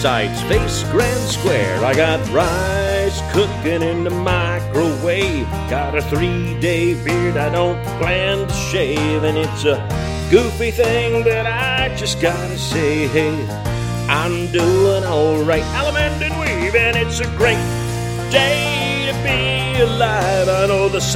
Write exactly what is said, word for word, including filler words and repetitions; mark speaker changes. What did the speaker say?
Speaker 1: sides face grand square. I got rice cooking in the microwave. Got a three-day beard I don't plan to shave. And it's a goofy thing, but I just gotta say, hey, I'm doing alright. Alamand and weave, and it's a great day to be alive. I know the